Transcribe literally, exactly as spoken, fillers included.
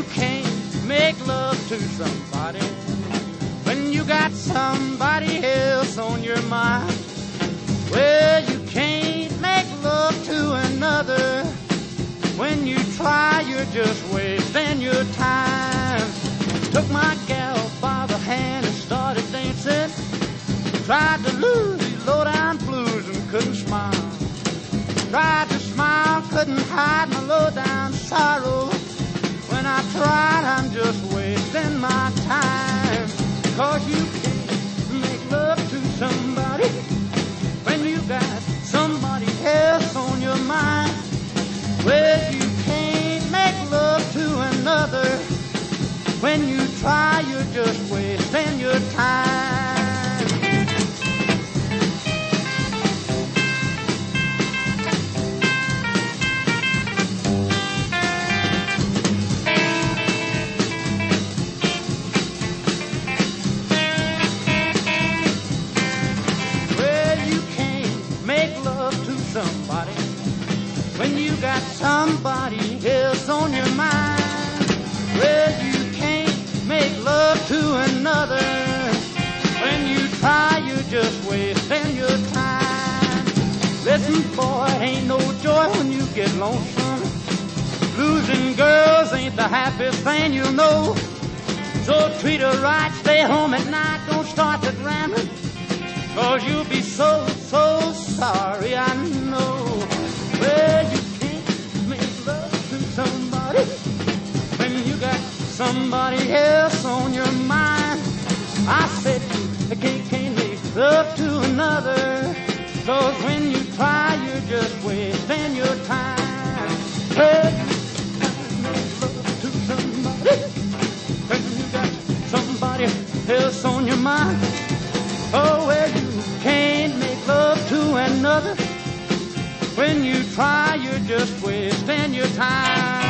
can't make love to somebody when you got somebody else on your mind. Well, you can't make love to another. When you try, you're just wasting your time. Took my gal by the hand and started dancing. Tried to lose these low-down blues and couldn't smile. Tried to smile, couldn't hide my low-down sorrow. When I tried, I'm just wasting my time. 'Cause you can't make love to somebody when you got somebody else on your mind. Well, you can't make love to another. When you try, you're just wasting your time. Somebody when you got somebody else on your mind. Well, you can't make love to another. When you try, you're just wasting your time. Listen, boy, ain't no joy when you get lonesome. Losing girls ain't the happiest thing you'll know. So treat her right, stay home at night, don't start to rambling. 'Cause you'll be so, so sorry, I know. Well, you can't make love to somebody when you got somebody else on your mind. I said you can't, can't make love to another. 'Cause when you try, you're just wasting your time. Well, you can't make love to somebody when you got somebody else on your mind. Oh, well, you can't make love to another. When you try, you're just wasting your time.